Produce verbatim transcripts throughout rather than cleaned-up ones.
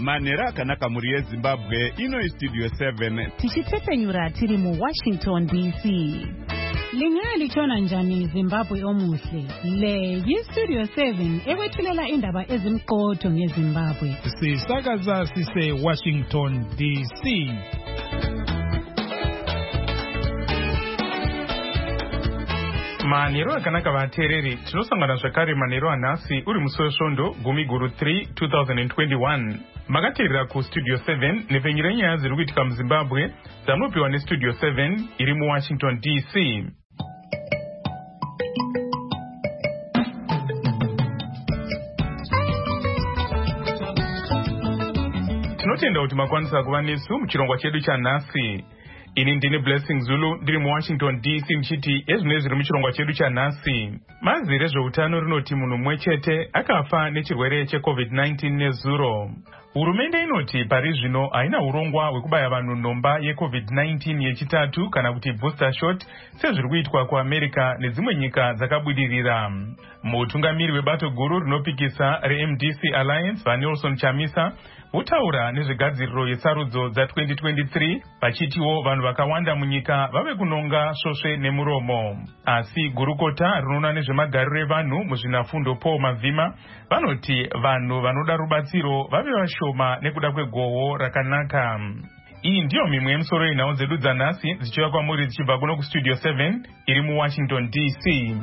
manhero akanaka muri yezimbabwe. Ino istudio seven tichitsepenyura tiri mu Washington D C. Lingalitshona njani Zimbabwe omuhle? Le yistudio seven ekwethulela indaba ezimqotho ngeZimbabwe. Sisakaza sise Washington D C. Manhero akanaka vateereri, tinosangana zvakare manhero anhasi uri musi wesvondo gumi guru three two thousand twenty-one. Makateerera kustudio seven nepfenyuro yenyaya dziri kuitika muZimbabwe dzamunopiwa nestudio seven iri muWashington D C. Tinotenda kuti makwanisa kuva nesu muchirongwa chedu chanhasi. Ini ndine Blessing Zulu ndiri muWashington D C mchiti ezvino zviri muchirongwa chedu chanhasi. Bazi rezveutano rinoti munhu mumwe chete akafa nechirwere checovid nineteen nezuro. Hurumende inoti pari zvino haina urongwa hwekubaya vanhu nhomba yecovid nineteen yechitatu kana kuti booster shot sezviri kuitwa kuAmerica nedzimwe nyika dzakabudirira. Mutungamiri webato guru rinopikisa reM D C Alliance vaNelson Chamisa utaura nezvegadziriro yesarudzo dza twenty twenty-three vachitiwo vanhu vakawanda munyika vave kunonga svosve nemuromo. Asi gurukota rinoona nezvemagariro evanhu muzvinafundo Paul Mavhima vanoti vanhu vanoda rubatsiro vave vashoma nekuda kwegohwo rakanaka. Iyi ndiyo mimwe yemisoro yenhau dzedu dzanhasi dzichiva kwamuri dzichibva kuno kustudio seven iri muWashington D C.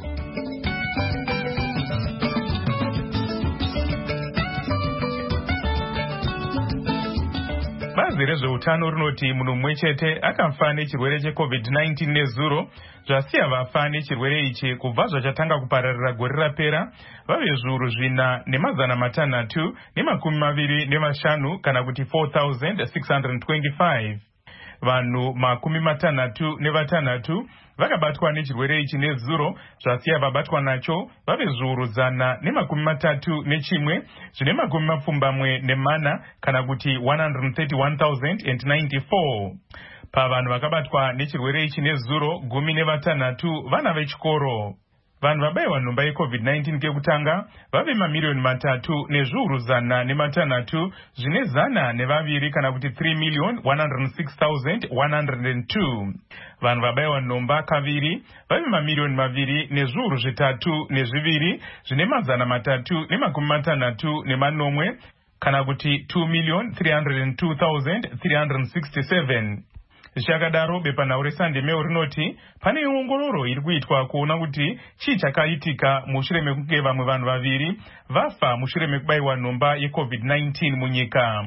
Bazi rezveutano rinoti munhu mumwe chete akafa nechirwere checovid nineteen nezuro, zvasiya vafa nechirwere ichi kubva zvachatanga kupararira gore rapera vave zviuru zvina nemazana matanhatu nemakumi maviri nemashanu kana kuti four thousand six hundred twenty-five. Vanhu makumi matanhatu nevatanhatu vakabatwa nechirwere ichi nezuro, zvasiya vabatwa nacho vave zviuru zana nemakumi matatu nechimwe zvine makumi mapfumbamwe nemana kana kuti one hundred thirty-one thousand ninety-four. Pavanhu vakabatwa nechirwere ichi nezuro gumi nevatanhatu vana vechikoro. Vanhu vabayiwa nhomba yecovid nineteen kekutanga vave mamiliyoni matatu nezviuru zana nematanhatu zvine zana nevaviri kana kuti three million one hundred six thousand one hundred two. Vanhu vabayiwa nhomba kaviri vave mamiliyoni maviri nezviuru zvitatu nezviviri zvine mazana matatu nemakumi matanhatu nemanomwe kana kuti two million three hundred two thousand three hundred sixty-seven. Zvichakadaro bepanhau reSunday Mail rinoti pane ongororo iri kuitwa kuona kuti chii chakaitika mushure mekunge vamwe vanhu vaviri vafa mushure mekubayiwa nhomba yecovid nineteen munyika.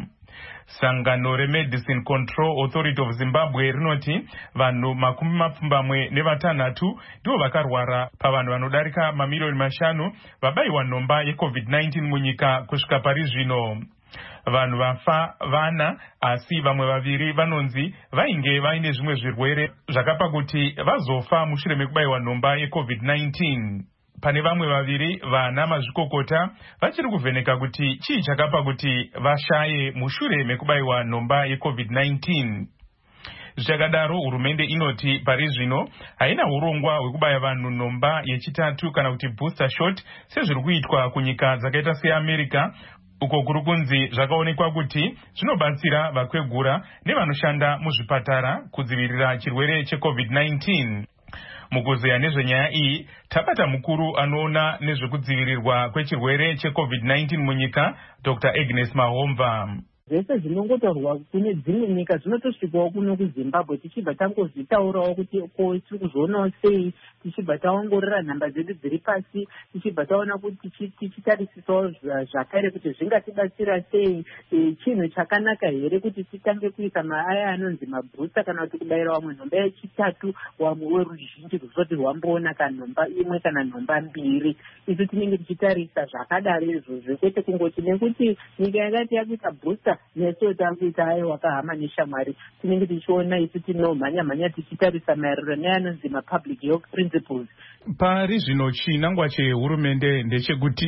Sangano reMedicine Control Authority of Zimbabwe rinoti vanhu makumi mapfumbamwe nevatanhatu ndivo vakarwara pavanhu vanodarika mamiliyoni mashanu vabayiwa nhomba yecovid nineteen munyika kusvika pari zvino. Vanhu vafa vana asi vamwe vaviri vanonzi vainge vaine zvimwe zvirwere zvakapa kuti vazofa mushure mekubayiwa nhomba yecovid nineteen. Pane vamwe vaviri vana mazvikokota vachiri kuvheneka kuti chii chakapa kuti vashaye mushure mekubayiwa nhomba yecovid nineteen. Zvichakadaro hurumende inoti pari zvino haina urongwa hwekubaya vanhu nhomba yechitatu kana kuti booster shot sezviri kuitwa kunyika dzakaita seAmerica, uko kuri kunzi zvakaonekwa kuti zvinobatsira vakwegura nevanoshanda muzvipatara kudzivirira chirwere checovid nineteen. Mukuzeya nezvenyaya iyi tabata mukuru anoona nezvekudzivirirwa kwechirwere checovid nineteen munyika Doctor Agnes Mahomva. Zvese zvinongotaurwa kune dzimwe nyika zvinotosvikawo kuno kuZimbabwe tichibva tangozvitaurawo kuti ko tiri kuzoonawo sei, tichibva taongorora nhamba dzedu dziri pasi, tichibva taona kuti tichitarisisawo zvakare kuti zvingatibatsira sei, chinhu chakanaka here kuti titange kuisa maaya anonzi mabhusta kana kuti kubayira vamwe nhomba yechitatu wamwe weruzhinji kuzoti rwamboona kana nhomba imwe kana nhomba mbiri. Isu tinenge tichitarisa zvakadaro izvozvo kwete kungoti nekuti nyika yakati yakuita bhusta nesu takuita ayo wakahama neshamwari. Tinenge tichiona isu tinomhanya mhanya tichitarisa maererano neanonzi mapublic health principles. Pari zvino chinangwa chehurumende ndechekuti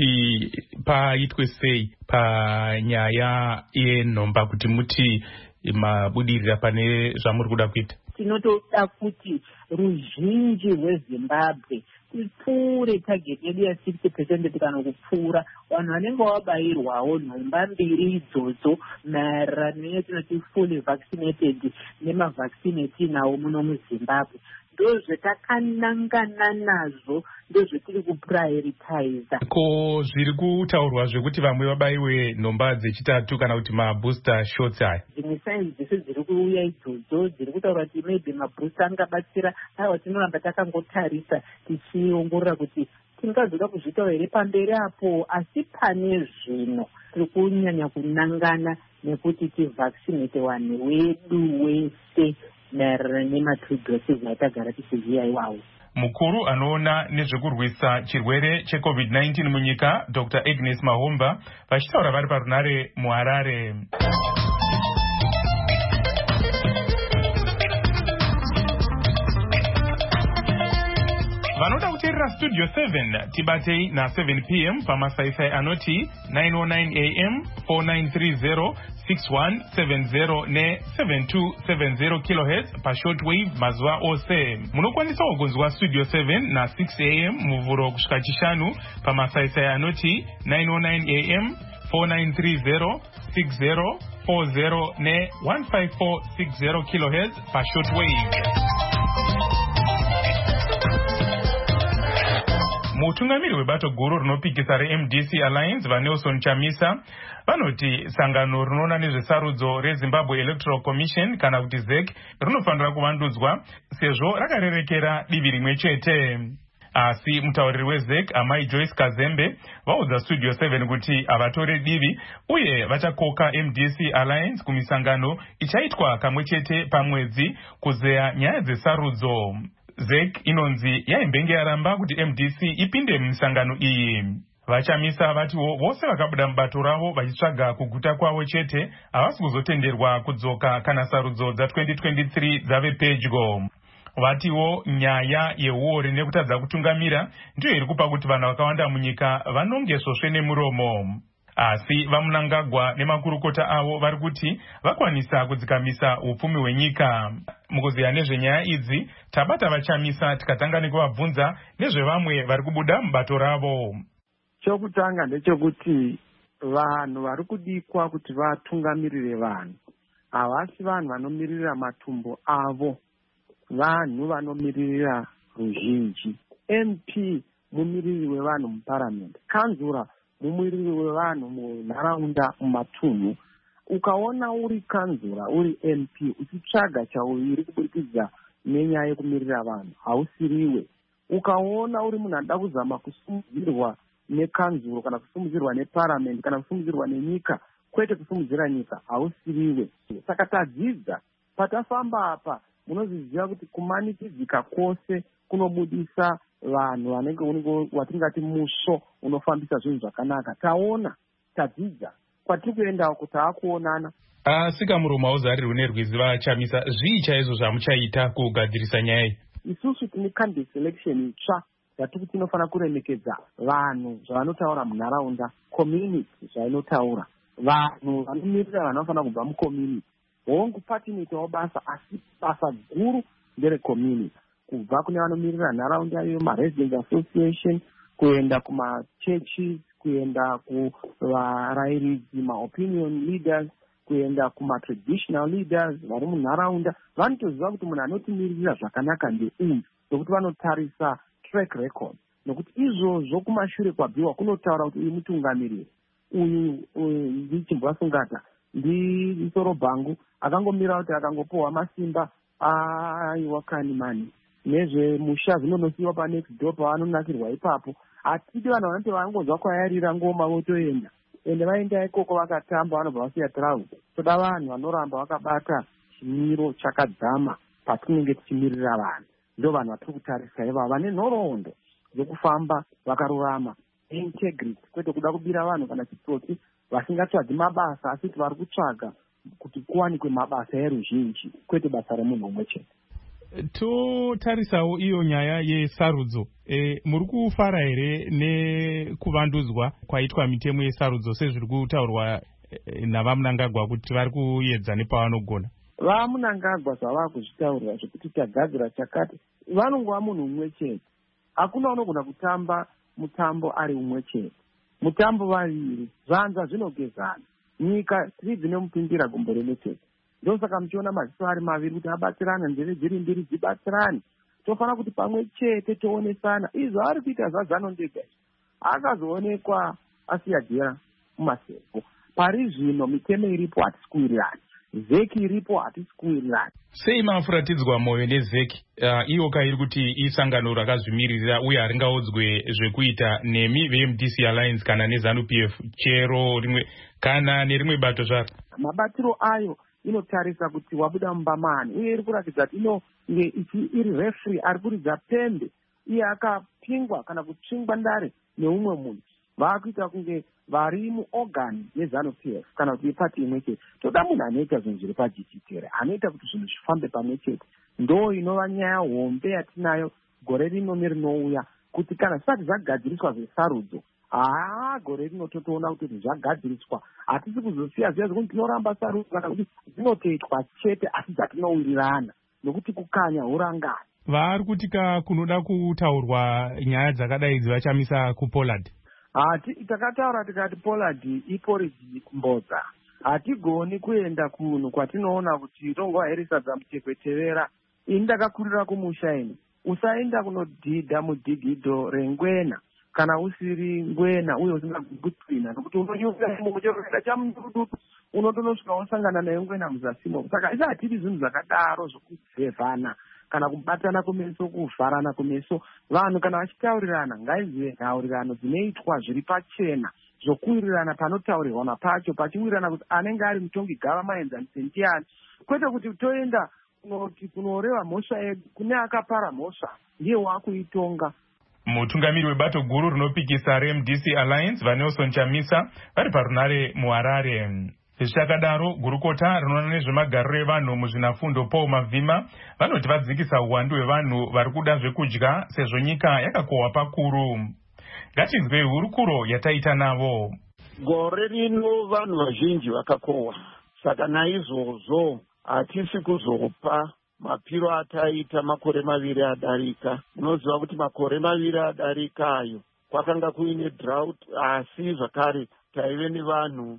paitwe sei panyaya yenhomba kuti muti mabudirira pane zvamuri kuda kuita? tinotoda kuti ruzhinji rwezimbabwe tipfuure tageti yedu ya-sixty percent kana kupfuura vanhu vanenge vabayirwawo nhomba mbiri idzodzo maererano netinoti fully vaccinated nemavhaccine etinawo muno muzimbabwe. ndozvetakanangana nazvo ndozvetiri kuprioritiza. Ko zviri kutaurwa zvekuti vamwe vabayiwe nhomba dzechitatu kana kuti mabooster shots aya? Dzimwe saini dzese dziri kuuya idzodzo dziri kutaura kuti maybe mabooster angabatsira. Aiwa, tinoramba takangotarisa tichiongorora kuti tingazoda kuzvitawo here pamberi apo, asi pane zvino tiri kunyanya kunangana nekuti tivaccinate vanhu wedu wese maererano nema-two doses atagara tichiziva iwawo. Mukuru anoona nezvekurwisa chirwere checovid nineteen munyika Doctor Agnes Mahomba vachitaura vari parunare muHarare. Vanoda kuteerera Studio seven tibatei na seven p m pamasaisai anoti nine oh nine a m four nine three zero six one seven zero ne seven two seven zero kilohertz pashortwave mazuva ose. Munokwanisa kunzwa Studio seven na six a m muvhuro kusvika chishanu pamasaisai anoti nine oh nine a m four nine three zero six zero four zero ne one five four six zero kilohertz pashortwave. Mutungamiri webato guru rinopikisa re-M D C Alliance vaNelson Chamisa vanoti sangano rinoona nezvesarudzo reZimbabwe Electoral Commission kana kuti Z E C rinofanira kuvandudzwa sezvo rakarerekera divi rimwe chete. Asi mutauriri we-Z E C Amai Joyce Kazembe vaudza Studio seven kuti havatore divi uye vachakoka M D C Alliance kumisangano ichaitwa kamwe chete pamwedzi kuzeya nyaya dzesarudzo. Z E C inonzi yaimbenge yaramba kuti M D C ipinde mumisangano iyi. Vachamisa vatiwo vose vakabuda mubato ravo vachitsvaga kuguta kwavo chete havasi kuzotenderwa kudzoka kana sarudzo dza-twenty twenty-three dzave pedyo. Vatiwo nyaya yeuori nekutadza kutungamira ndiyo iri kupa kuti vanhu vakawanda munyika vanonge svosve nemuromo. Asi vaMunangagwa nemakurukota avo vari kuti vakwanisa kudzikamisa upfumi hwenyika. Mukuziya nezvenyaya idzi tabata Vachamisa tikatanga nekuvabvunza nezvevamwe vari kubuda mubato ravo. Chokutanga ndechekuti vanhu vari kudikwa kuti vatungamirire vanhu havasi vanhu vanomirira matumbu avo, vanhu vanomirira ruzhinji. M P mumiriri wevanhu muparamende, kanzura mumiriri wevanhu munharaunda mumatunhu. Ukaona uri kanzura uri M P uchitsvaga chauri kuburikidza nenyaya yekumirira vanhu hausiriwe. Ukaona uri munhu anoda kuzama kusumudzirwa nekanzuro kana kusumudzirwa neparamende kana kusumudzirwa nenyika kwete kusumudzira nyika hausiriwe. Saka tadzidza patafamba apa munoziziva kuti kumanikidzika kwose kunobudisa vanhu vanenge watingati muso unofambisa zvinhu zvakanaka. Taona tadzidza kwatiri kuendawo kuti taakuonana. Asika muromo hauzarirwe nerwizi Vachamisa, zvii chaizvo zvamuchaita kugadzirisa nyaya iyi? Isusu tine candidate selection itsva yatiri tinofanira kuremekedza vanhu zvavanotaura munharaunda, community zvainotaura, vanhu vanomirira vanhu vanofanira kubva mucommunity. Hongu patinoitawo basa asi basa guru ndere community, kubva kune vanomirira nharaunda iyo ma-residence association, kuenda kuma-churches, kuenda kuvarairidzi, ma-opinion leaders, kuenda kuma-traditional leaders vari munharaunda. Vanotoziva kuti munhu anotimirira zvakanaka ndeuyu, nokuti vanotarisa track record, nokuti izvozvo kumashure kwabviwa kunotaura kuti uyu mutungamiriri, uyu ndichimbwasungata ndisoro bhangu akangomira kuti akangopohwa masimba aiwa kani mani nezvemusha zvinonosiyiwa panext door pavanonakirwa ipapo. Hatidi vanhu vanoti vangonzwa kwayarira ngoma votoenda ende vaenda ikoko vakatamba vanobva vasiya travel. Toda vanhu vanoramba vakabata chimiro chakadzama patinenge tichimirira vanhu. Ndo vanhu vatiri kutarisa ivavo vane nhoroondo dzokufamba vakarurama, integrity, kwete kuda kubira vanhu kana chitsotsi, vasingatsvagi mabasa asi kuti vari kutsvaga kuti kuwanikwe mabasa eruzhinji kwete basa remunhu umwe chete. Totarisawo iyo nyaya yesarudzo, e, muri kufara here nekuvandudzwa kwaitwa mitemo yesarudzo sezviri kutaurwa e, navaMunangagwa kuti vari kuedza nepavanogona? vamunangagwa zvavaa kuzvitaurira zvekuti tagadzira chakati vanongova munhu umwe chete. Hakuna unogona kutamba mutambo ari umwe chete, mutambo vaviri, zvanza zvinogezana, nyika tiri dzine mupimbira gombo rimwe chete. Ndosaka muchiona maziso ari maviri kuti abatsirane, nzeve dziri mbiri dzibatsirane. Tofanira kuti pamwe chete toonesana. Izvo ari kuita zvaZano ndega akazoonekwa asiyajera mumaseko. Pari zvino mitemo iripo hatisi kuwirirana, zeki iripo hatisi kuwirirana. Sei mafuratidzwa mwoyo nezeki uh, iyo kairi kuti isangano rakazvimirira uye haringaudzwe zvekuita nemi ve-M D C Alliance kana neZanu P F chero rimwe kana nerimwe bato zvaro? Mabatiro ayo inotarisa kuti wabuda mumbamani uye iri kuratidza kuti inonge iri refri ari kuridza pembe iye akapingwa kana kutsvingwa ndare neumwe munhu. Vakuita kunge vari muorgan yeZanu P F kana kuti ipati imwe chete. Toda munhu anoita zvinhu zviri pajikitere, anoita kuti zvinhu zvifambe pamwe chete. Ndo inova nyaya hombe yatinayo gore rino nerinouya, kuti kana zvisati zvagadziriswa zvesarudzo, haa gore rino totoona kuti zvagadziriswa hatisi kuzosiya ziya zvokuti tinoramba sarudzo kana kuti dzinotoitwa chete asi dzatinowirirana nokuti kukanya hurangana. Vari kutika kunoda kutaurwa nyaya dzakadai dzivachamisa kuPoland? Hati takataura tikati Poland iporidzi kumbodza. Hatigoni kuenda kunhu kwatinoona kuti tongoaherisa dzamutekwetevera. Ini ndakakurira kumusha ini. Usaenda kunodhidha mudhigidho rengwena kana usiri ngwena uye usingagugutwina nokuti unonyuka mukuchoroenda chamududu unotonosvika wasangana nayo ngwena muzasimo. Saka isa hatiri zvinhu zvakadaro zvokuvhevhana kana kubatana kumeso, kuvharana kumeso. Vanhu kana vachitaurirana ngaizive nhaurirano dzinoitwa zviri pachena, zvokuwirirana panotaurirwana pacho, pachiwirirana kuti anenge ari mutongi gava maenzanise ndiani, kwete kuti toenda kunoti kunoreva mhosva yedu kune akapara mhosva ndiye waakuitonga. Mutungamiri webato guru rinopikisa re-M D C Alliance vaNelson Chamisa vari parunare muHarare. Zvichakadaro gurukota rinoona nezvemagariro evanhu muzvinafundo Paul Mavhima vanoti vadzikisa uwandu hwevanhu vari kuda zvekudya sezvo nyika yakakohwa pakuru. Ngatinzwe hurukuro yataita navo. Gore rino vanhu vazhinji vakakohwa, saka naizvozvo hatisi kuzopa mapiro ataita makore maviri adarika. Munoziva kuti makore maviri adarika ayo kwakanga kuine drought, asi zvakare taive nevanhu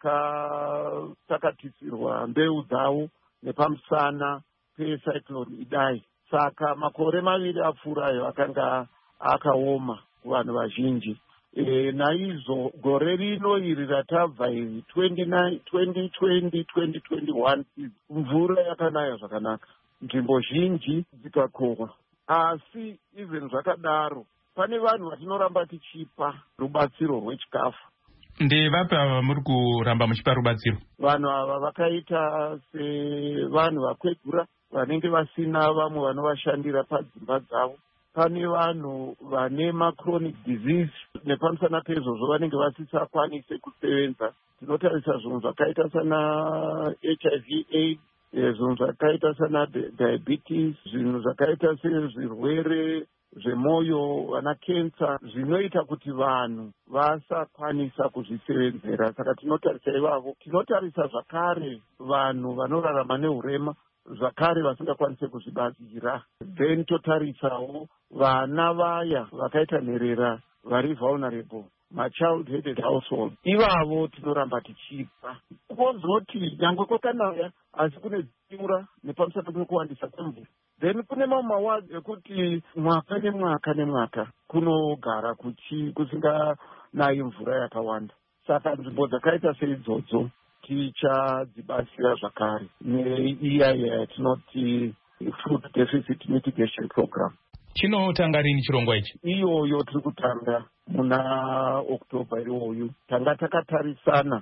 vakatakatisirwa mbeu dzavo nepamusana pecyclone Idai. Saka makore maviri apfuurayo akanga akaoma kuvanhu vazhinji. E, naizvo gore rino iri ratabva iri twenty twenty twenty twenty-one mvura yakanaya zvakanaka, nzvimbo zhinji dzikakohwa. Asi even zvakadaro pane vanhu vatinoramba tichipa rubatsiro rwechikafu. Ndevapi ava muri kuramba muchipa rubatsiro? Vanhu ava vakaita sevanhu vakwegura vanenge vasina vamwe vanovashandira padzimba dzavo. Pane vanhu vane machronic disease nepamusana pezvozvo vanenge vasisakwanise kusevenza. Tinotarisa zvinhu zvakaita sana H I V AIDS, zvinhu zvakaita sana diabetes, zvinhu zvakaita sezvirwere zvemwoyo, vana kensa, zvinoita kuti vanhu vasakwanisa kuzvisevenzera. Saka tinotarisa ivavo. Tinotarisa zvakare vanhu vanorarama neurema, zvakare vasingakwanise kuzvibatsira. Then totarisawo vana vaya vakaita nherera vari vulnerable, machild headed household. Ivavo tinoramba tichipa. Kwozoti nyangwe kwakanaya asi kune dziura nepamusana pekuwandisa kwemvura. Then kune mamwe mawadzi ekuti mwaka nemwaka nemwaka kunogara kuchi kusinganayi mvura yakawanda. Saka nzvimbo dzakaita seidzodzo tichadzibatsira zvakare neiya yatinoti food deficit mitigation program. Chinotanga rini chirongwa ichi? Iyoyo tiri kutanga muna October iwoyu. Tanga takatarisana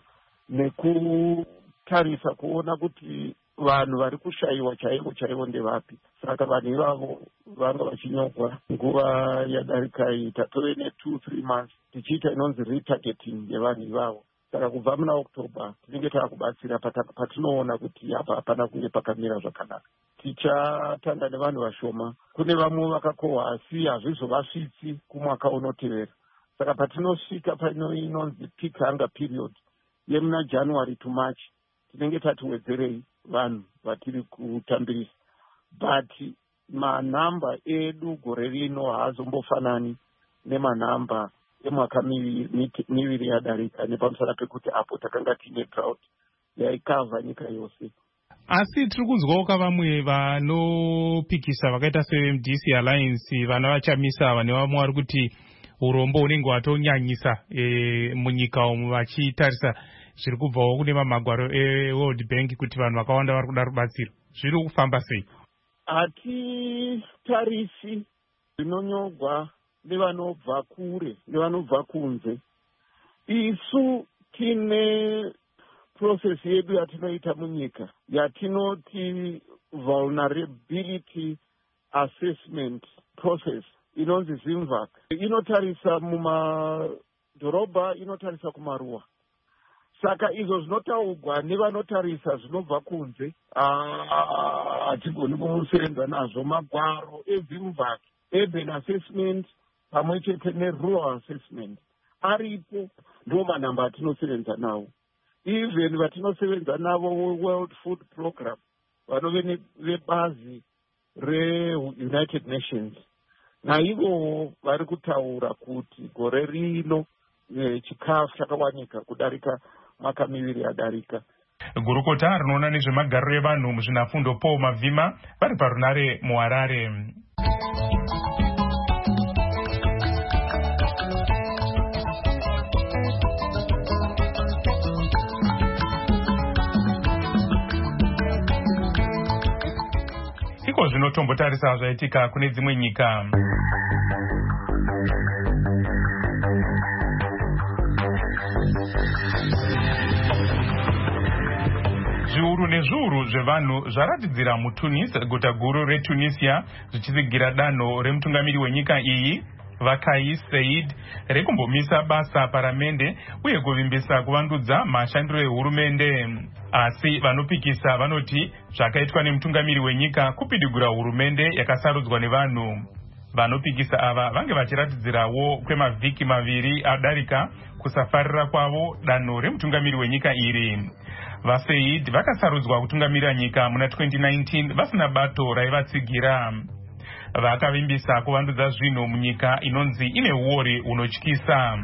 nekutarisa kuona kuti vanhu vari kushayiwa chaivo chaivo ndevapi. Saka vanhu ivavo vanga vachinyorwa nguva yadarika iyi. Tatove ne two three months tichiita inonzi retargeting yevanhu ivavo. Saka kubva muna October tinenge taakubatsira patinoona kuti apa hapana kunge pakamira zvakanaka. Tichatanga nevanhu vashoma. Kune vamwe vakakohwa asi hazvizovasvitsi kumwaka unotevera. Saka patinosvika paino inonzi peak hunger period yemuna January to March tinenge tatiwedzerei vanhu vatiri kutambirisa, but manhamba edu gore rino haazombofanani nemanhamba emwaka miviri yadarika, nepamusana pekuti apo takanga tiine drought yaikavha nyika yose. Asi tiri kunzwawo vamwe vanopikisa vakaita seM D C Alliance vana vachamisa vane vamwe vari kuti urombo unenge watonyanyisa e, munyika umu vachitarisa zviri kubvawo kune mamagwaro eWorld Bank kuti vanhu vakawanda vari kuda rubatsiro. Zviri kufamba sei? Hatitarisi zvinonyogwa nevanobva kure nevanobva kunze. Isu tine process yedu yatinoita munyika yatinoti vulnerability assessment process inonzi ZIMVAC. Inotarisa mumadhorobha, inotarisa kumaruwa. Saka izvo zvinotaurwa nevanotarisa zvinobva kunze hatigoni kusevenza nazvo. Magwaro eZIMVAC, urban assessment pamwe chete nerural assessment aripo, ndo manhamba atinosevenza nawo. Even vatinosevenza navo World Food Program vanove vebazi reUnited Nations, naivo vari kutaura kuti gore rino chikafu chakawanika kudarika mwaka miviri yadarika. Gurukota rinoona nezvemagariro evanhu muzvinafundo Paul Mavhima vari parunare muHarare. Iko zvinotombotarisa zvaitika kune dzimwe nyika. Zviuru nezviuru zvevanhu zvaratidzira muTunis, guta guru reTunisia, zvichitsigira danho remutungamiri wenyika iyi Vakais Saied rekumbomisa basa paramende uye kuvimbisa kuvandudza mashandiro ehurumende. Asi vanopikisa vanoti zvakaitwa nemutungamiri wenyika kupidigura hurumende yakasarudzwa nevanhu. Vanopikisa ava vange vachiratidzirawo kwemavhiki maviri adarika kusafarira kwavo danho remutungamiri wenyika iri. VaSaid vakasarudzwa kutungamira nyika muna twenty nineteen vasina bato raivatsigira. Vakavimbisa kuvandudza zvinhu munyika inonzi ine uori unotyisa.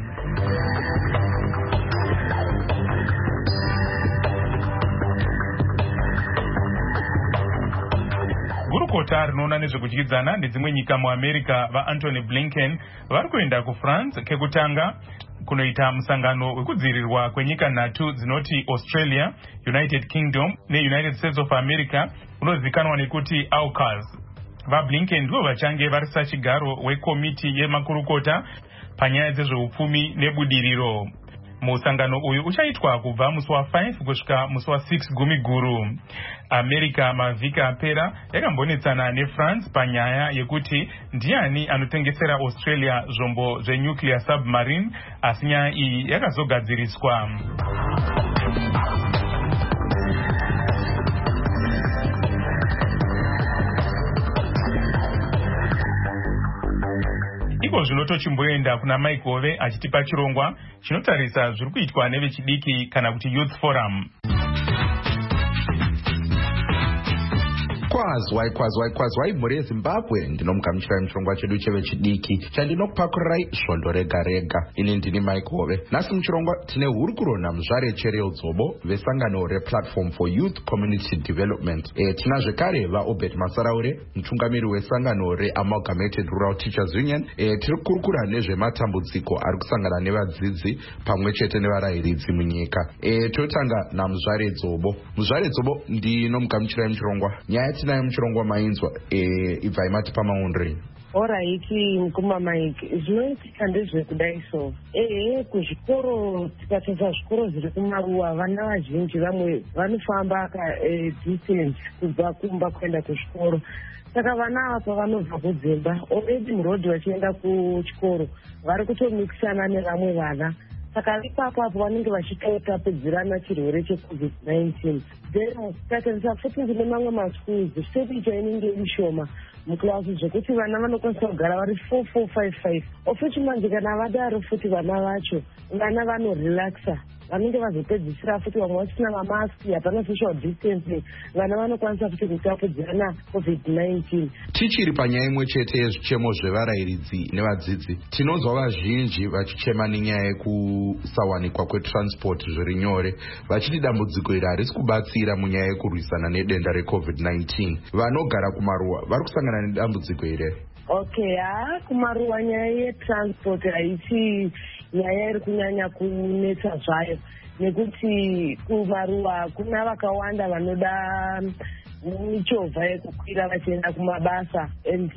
Gurukota rinoona nezvekudyidzana nedzimwe nyika muAmerica vaAntony Blinken vari kuenda kuFrance kekutanga kunoita musangano wekudzivirirwa kwenyika nhatu dzinoti Australia, United Kingdom neUnited States of America unozivikanwa nekuti AUKUS. VaBlinken ndivo vachange varisa chigaro wekomiti yemakurukota panyaya dzezveupfumi nebudiriro. Musangano uyu uchaitwa kubva musi wa5 kusvika musi wa6 gumi guru. America mavhiki apera yakambonetsana neFrance panyaya yekuti ndiani anotengesera Australia zvombo zvenuclear submarine, asi nyaya iyi yakazogadziriswa. Iko zvinotochimboenda kuna Mike Hove achitipa chirongwa chinotarisa zviri kuitwa nevechidiki kana kuti Youth Forum. Kwazwai kwazwai kwazwai mhuri yeZimbabwe, ndinomugamuchirai muchirongwa chedu chevechidiki chandinopakurai svondo rega rega. Ini ndini Mike Hove. Nhasi muchirongwa tine hurukuro Muzvare Cheryl Dzobo vesangano rePlatform for Youth Community Development. E, tina zvekare vaObed Masaraure mutungamiri wesangano reAmalgamated Rural Teachers Union. E, tiri kurukura nezvematambudziko ari kusangana nevadzidzi pamwe chete nevarayiridzi munyika. E, totanga naMuzvare Dzobo. Muzvare Dzobo ndinomugamuchirai muchirongwa. Nyaya tinayo muchirongwa mainzwa ibva imati pamaundri. Oraiti mukoma Mike, zvinoitika ndezvekudai so. Ehe, kuzvikoro tikatesa zvikoro zviri kumaruwa vana vazhinji vamwe vanofamba ka distance kubva kumba kuenda kuzvikoro. Saka vana ava pavanobva kudzimba already murodhi vachienda kuchikoro vari kutomikisana nevamwe vana. Saka ipapo apo vanenge vachitotapedzerana chirwere cheCovid nineteen. Then tikatarisa futi ndine mamwe maschools seticha inenge ishoma mukilasi zvekuti vana vanokwanisa kugara vari four four five five. Ofuti manje kana vadaro futi vana vacho vana vanorelaxa vanenge vazopedzisira futi vamwe vasina mamaski, hapana social distancing, vana vanokwanisa futi kutapudzirana covid nineteen. Tichiri panyaya imwe chete yezvichemo zvevarairidzi nevadzidzi, tinonzwa vazhinji vachichema nenyaya yekusawanikwa kwetransport zviri nyore, vachiti dambudziko iri harisi kubatsira munyaya yekurwisana nedenda recovid nineteen. Vanogara kumaruwa vari kusangana nedambudziko iri. Okay, ha kumaruwa nyaya yetransport haisi nyaya iri kunyanya kunetsa zvayo, nekuti kumaruwa kuna vakawanda vanoda michovha yekukwira vachienda kumabasa, and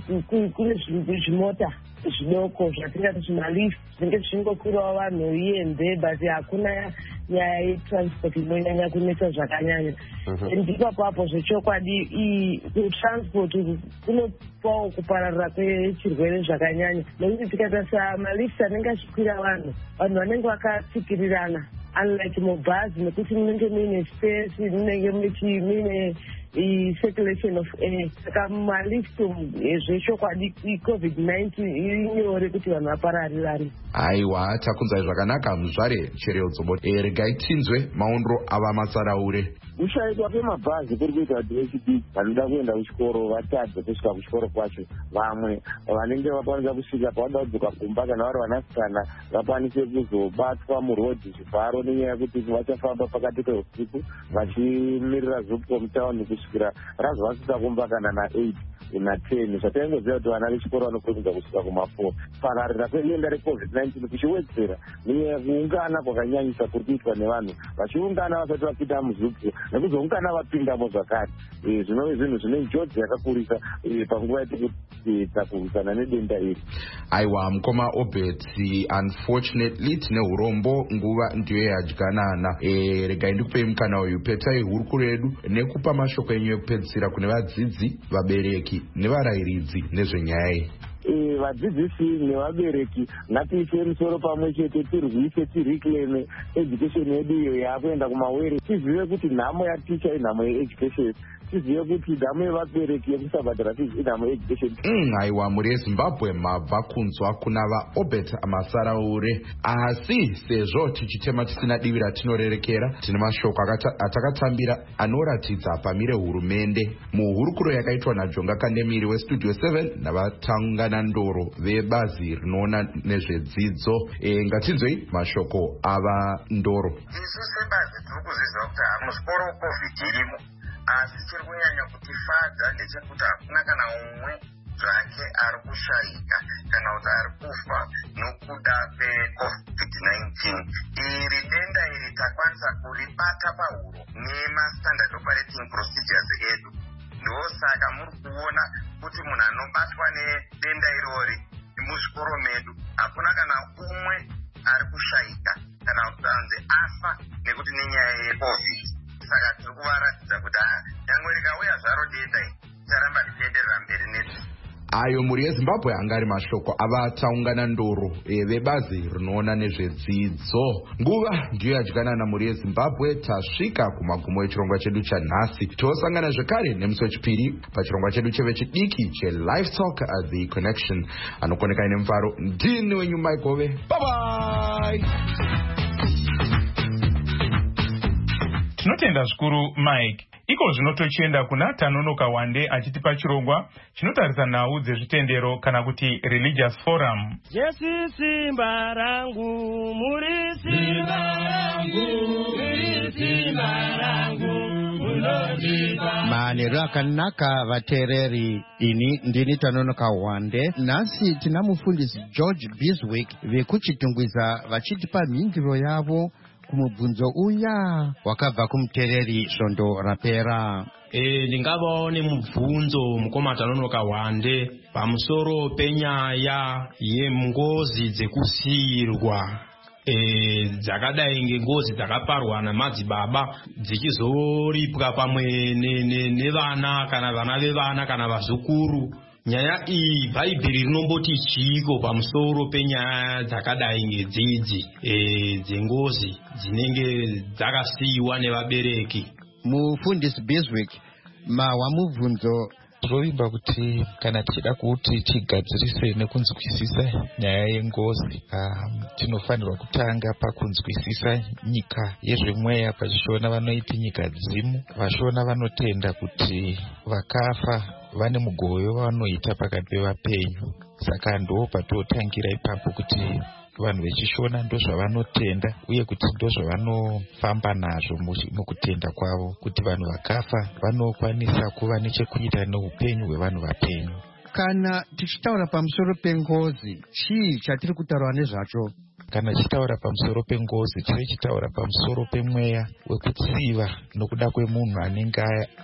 kune zvimota zvidoko zvatingati zvimalift zvinenge zvichingokwirawo vanhu iyembe, but hakuna nyaya yetransport inonyanya kunetsa zvakanyanya. And ipapapo zvechokwadi kutransport kunopawo kupararira kwechirwere zvakanyanya, nekuti tikatarisa malift anenge achikwira vanhu vanhu vanenge vakatsikirirana, unlike mubhazi nekuti munenge muine space, munenge muine circulation of air. Saka malift zvechokwadi covid nineteen iri nyore kuti vanhu vapararirane. Aiwa, takunzai zvakanaka muzvare Chereo Dzobo. Regai tinzwe maondro ava Masaraure. Kushaikwa kwemabhazi kuri kuita kuti vechidiki vanoda kuenda kuchikoro vatadze kusvika kuchikoro kwacho. Vamwe vanenge vakwanisa kusvika pavanoda kudzoka kumba kana vari vanasikana vakwanise kuzobatwa murodhi zvivharo nenyaya yekuti vachafamba pakati peusiku vachimirira zupuko mutauni kusvikira razovasvisa kumba kana na8 na ten. Zvataingoziva kuti vana vechikoro vanokurumidza kusvika kuma4. Pararira kwedenda recovid nineteen kuchiwedzera nenyaya yekuungana kwakanyanyisa kuri kuitwa nevanhu vachiungana vasati vapinda muzupuko nekuzoungana vapindamo zvakare. Zvinove zvinhu zvine njodzi yakakurisa panguva yatikuita kurwisana nedenda iri. Aiwa, mukoma Obert, unfortunately tine urombo, nguva ndiyo yadyanana. E, regai ndikupei mukana uyu, petai hurukuro yedu nekupa mashoko enyu ekupedzisira kune vadzidzi, vabereki nevarairidzi nezvenyaya iyi. Vadzidzisi nevabereki ngatiise musoro pamwe chete, tirwise tireclaim education yedu iyo yakuenda kumawere. Tizive kuti nhamo yaticha inhamo yeeducation, tizive kuti nhamo yevabereki yekusabhadhara fees inhamo yeeducation. Aiwa, muri yeZimbabwe mabva kunzwa kuna vaObert Masaraure. Asi sezvo tichitema tisina divi ratinorerekera, tine mashoko atakatambira anoratidza pamire hurumende muhurukuro yakaitwa naJonga Kandemiri weStudio seven navatangana ndoro vebazi rinoona nezvedzidzo. E, ngatinzwei mashoko ava Ndoro. Isu sebazi tiri kuzviziva kuti hamusikoro covid irimo, asi chiri kunyanya kutifadza ndechekuti hakuna kana umwe zvake ari kushaika kana kuti ari kufa nokuda kwecovid nineteen. Iri denda iri takwanisa kuribata pahuro nemastandard operating procedures edu. Ndosaka muri kuona kuti munhu anobatwa nedenda irori muzvikoro medu hakuna kana umwe ari kushaika kana kuti anzi afa nekuti nenyaya yecovid. Saka tiri kuvaratidza kuti nyangwe rikauya zvaro denda iri taramba tichienderera mberi nesu. Ayo muri yeZimbabwe angari mashoko avataungana ndoro e, vebazi rinoona nezvedzidzo. Nguva ndiyo yadyanana muri yeZimbabwe. Tasvika kumagumo echirongwa chedu chanhasi. Tosangana zvekare nemusi wechipiri pachirongwa chedu chevechidiki cheLive Talk at the Connection. Anokoneka ine mufaro ndini wenyu Mike Hove. Bye bye. Tinotenda zvikuru Mike. Iko zvino tochienda kuna Tanonoka Wande achitipa chirongwa chinotarisa nhau dzezvitendero kana kuti religious forum. Jesu simba rangu, muri simba rangu, muri simba rangu, munodipa. Manero akanaka vatereri, ini ndini Tanonoka Wande. Nasi tina mufundisi George Biswick vekuchitungwiza vachitipa mhinduro yavo kumubvunzo uya wakabva kumutereri Svondo Rapera. E, ndingavawo nemubvunzo mukoma Tanonoka Wande pamusoro penyaya yengozi dzekusiyirwa e, dzakadai ngengozi dzakaparwa namadzibaba dzichizoripwa pamwe nevana ne, kana vana vevana kana vazukuru. Nyaya iyi Bhaibheri rinomboti chiko pamusoro penyaya dzakadai ngedzidzi e, dzengozi dzinenge dzakasiyiwa nevabereki. Mufundisi Biswick, mawa mubvunzo tinovimba kuti kana tichida kuti tigadzirise nekunzwisisa nyaya yengozi, um, tinofanirwa kutanga pakunzwisisa nyika yezvemweya, pachishona vanoiti nyika dzimu. Vashona vanotenda kuti vakafa vane mugoyo vanoita pakati pevapenyu, saka ndo patotangira ipapo kuti vanhu vechishona ndo zvavanotenda uye kuti ndo zvavanofamba nazvo mukutenda kwavo, kuti vanhu vakafa vanokwanisa kuva nechekuita neupenyu hwevanhu vapenyu. Kana tichitaura pamusoro pengozi, chii chatiri kutaura nezvacho? Kana tichitaura pamusoro pengozi, tichitaura pamusoro pemweya wekutsiva nokuda kwemunhu anenge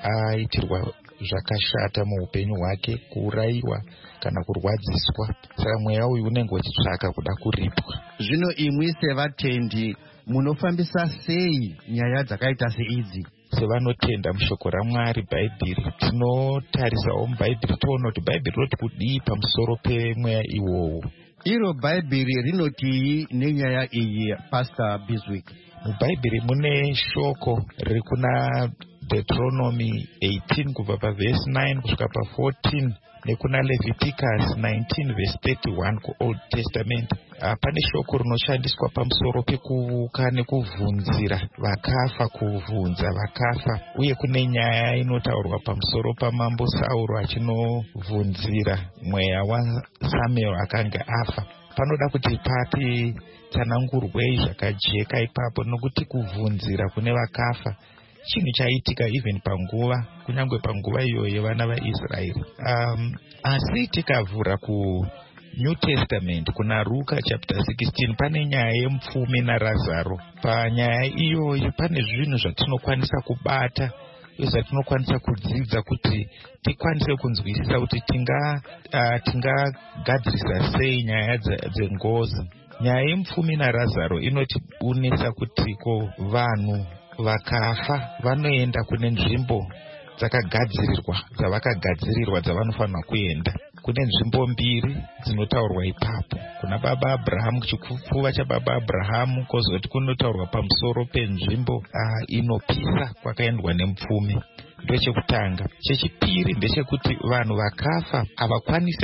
aitirwa zvakashata muupenyu hwake, kuurayiwa kana kurwadziswa. Saka mweya uyu unenge uchitsvaka kuda kuripwa. Zvino imwi sevatendi munofambisa sei nyaya dzakaita seidzi? Sevanotenda mushoko raMwari, Bhaibheri, tinotarisa mubhaibheri toona kuti Bhaibheri roti kudii pamusoro pemweya iwowo. Iro Bhaibheri rinotii nenyaya iyi, Pastor Biswick? Mubhaibheri mune shoko riri kuna Deuteronomy eighteen kubva pavhesi nine kusvika pafourteen, nekuna Leviticus nineteen verse thirty-one kuOld Testament. Uh, pane shoko rinoshandiswa pamusoro pekuvuka nekuvhunzira vakafa, kuvhunza vakafa, uye kune nyaya inotaurwa pamusoro pamambo Sauro achinovhunzira mweya waSamuel akanga afa. Panoda kuti pati tsanangurwei zvakajeka ipapo, nokuti kuvhunzira kune vakafa chinhu chaitika even panguva, kunyange panguva iyoyo vana vaIsraeri. Um, asi tikavhura ku New Testament kuna Luka chapter sixteen, pane nyaya yemupfumi naRazaro. Panyaya iyoyo pane zvinhu zvatinokwanisa kubata uye zvatinokwanisa kudzidza kuti tikwanise kunzwisisa kuti tinga uh, tingagadzirisa sei nyaya dzengozi. Nyaya yemupfumi naRazaro inotiunisa kuti ko vanhu vakafa vanoenda kune nzvimbo dzakagadzirirwa, dzavakagadzirirwa dzavanofanira kuenda. Kune nzvimbo mbiri dzinotaurwa ipapo. Kuna baba Abrahamu, chipfuva chababa Abrahamu, kozoti kunotaurwa pamusoro penzvimbo uh, inopisa kwakaendwa nemupfumi. Ndo chekutanga. Chechipiri ndechekuti vanhu vakafa havakwanise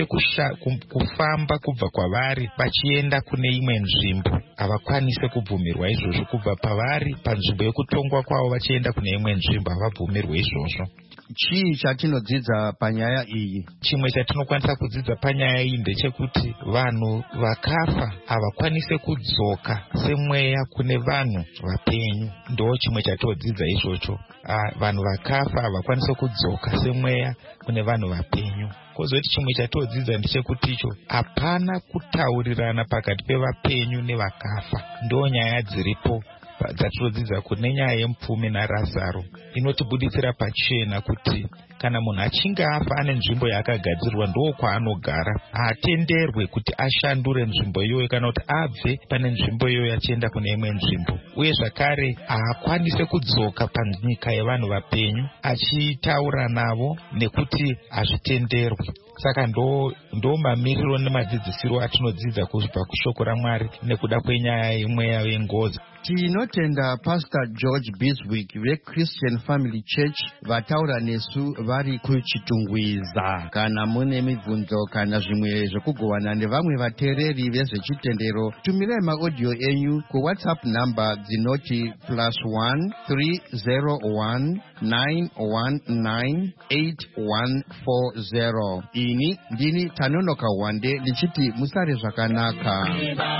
kufamba kubva kwavari vachienda kune imwe nzvimbo. Havakwanise kubvumirwa izvozvo kubva pavari panzvimbo yekutongwa kwavo vachienda kune imwe nzvimbo, havabvumirwe izvozvo. Chii chatinodzidza panyaya iyi? Chimwe chatinokwanisa kudzidza panyaya iyi ndechekuti vanhu vakafa havakwanise kudzoka semweya kune vanhu vapenyu. Ndo chimwe chatodzidza izvocho. Uh, vanhu vakafa havakwanise kudzoka semweya kune vanhu vapenyu. Kozoti chimwe chatodzidza ndechekuti icho hapana kutaurirana pakati pevapenyu nevakafa. Ndo nyaya dziripo dzatodzidza kune nyaya yemupfumi naRazaro. Inotibuditsira pachena kuti kana munhu achinge afa ane nzvimbo yaakagadzirirwa ndo kwaanogara, haatenderwe kuti ashandure nzvimbo iyoyo kana kuti abve pane nzvimbo iyoyo achienda kune imwe nzvimbo. Uye zvakare haakwanise kudzoka panyika yevanhu vapenyu achitaura navo nekuti hazvitenderwe. Saka ndo, ndo mamiriro nemadzidzisiro atinodzidza kubva kushoko raMwari nekuda kwenyaya yemweya yengozi. Tinotenda Pastor George Biswick veChristian Family Church vataura nesu vari kuchitungwiza. Kana mune mibvunzo kana zvimwe zvekugovana nevamwe vateereri vezvechitendero, tumirai maaudio enyu kuWhatsApp number dzinoti plus one three zero one nine one nine eight one four zero. Ini ndini Tanonoka Wande ndichiti musare zvakanaka.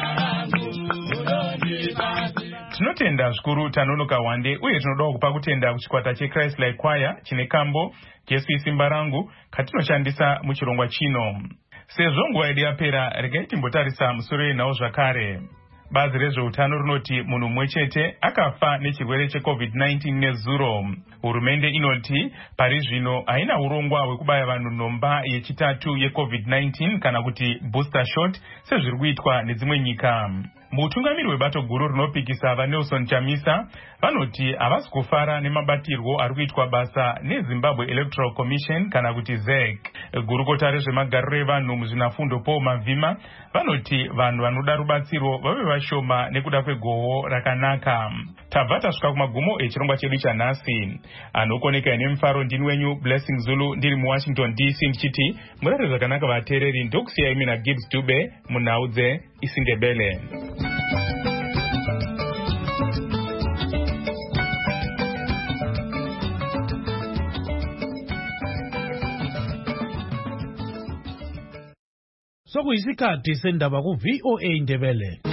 Tinotenda zvikuru Tanonoka Wande, uye tinoda kupa kutenda kuchikwata cheChrist Like Choir chine kambo Jesu isimba rangu katinoshandisa muchirongwa chino. Sezvo nguva yedu yapera, regai timbotarisa musoro yenhau zvakare. Bazi rezveutano rinoti munhu mumwe chete akafa nechirwere checovid nineteen nezuro. Hurumende inoti pari zvino haina urongwa hwekubaya vanhu nhomba yechitatu yecovid nineteen kana kuti booster shot sezviri kuitwa nedzimwe nyika. Mutungamiri webato guru rinopikisa vaNelson Chamisa vanoti havasi kufara nemabatirwo ari kuitwa basa neZimbabwe Electoral Commission kana kuti Z E C. Gurukota rezvemagariro evanhu muzvinafundo Paul Mavhima vanoti vanhu vanoda rubatsiro vave vashoma nekuda kwegohwo rakanaka. tabva tasvika kumagumo echirongwa chedu chanhasi. Anokoneka nemufaro ndini wenyu Blessing Zulu ndiri muWashington D C ndichiti murare zvakanaka vateereri. Ndokusiyai mina Gibbs Dube munhau dzeIsindebele. Sokuyisikhathi sendaba ku V O A Indebele.